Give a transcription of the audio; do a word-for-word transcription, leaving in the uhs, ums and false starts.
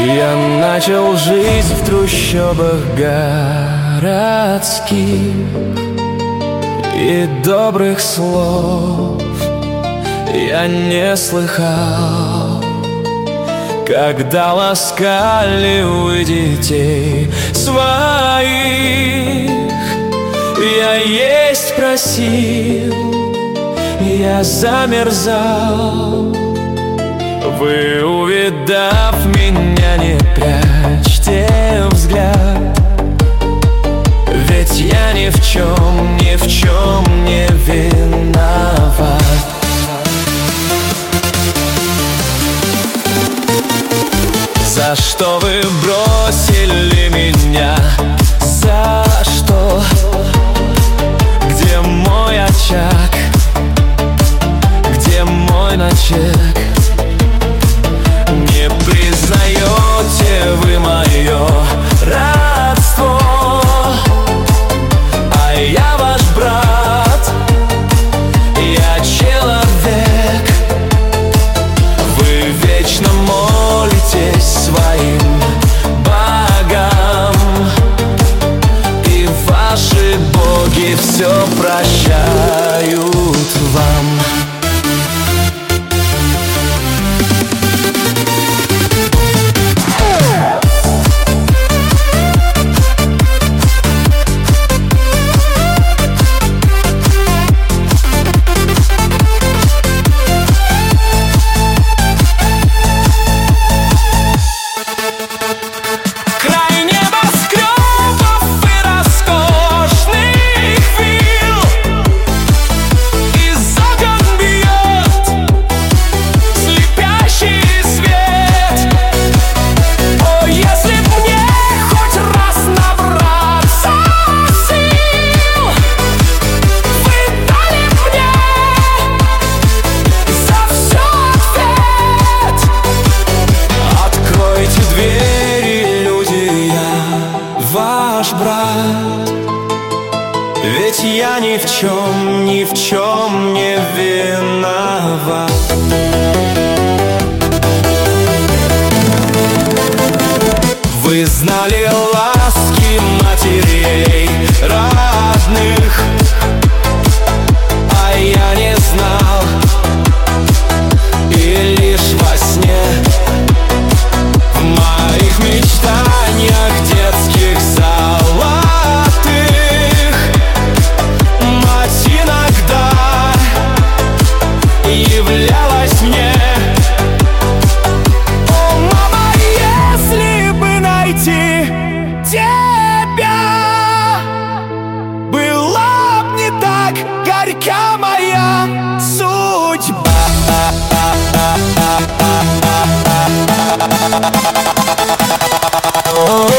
Я начал жить в трущобах городских, и добрых слов я не слыхал, когда ласкали вы детей своих. Я есть просил, я замерзал. Вы, увидав меня, не прячьте взгляд, ведь я ни в чем, ни в чем не виноват. За что вы бросили меня? За что? Где мой очаг? Где мой ночлег? Не признаете вы мое родство, а я ваш брат, я человек. Вы вечно молитесь своим богам, и ваши боги все прощают вам. Ваш брат, ведь я ни в чем, ни в чем не виноват. Вы знали ласки матерей родных, а я не знал, и лишь во сне в моих мечтаниях детских золотых мать иногда являлась мне. О, мама, если бы найти тебя, была б не так горька моя судьба. Oh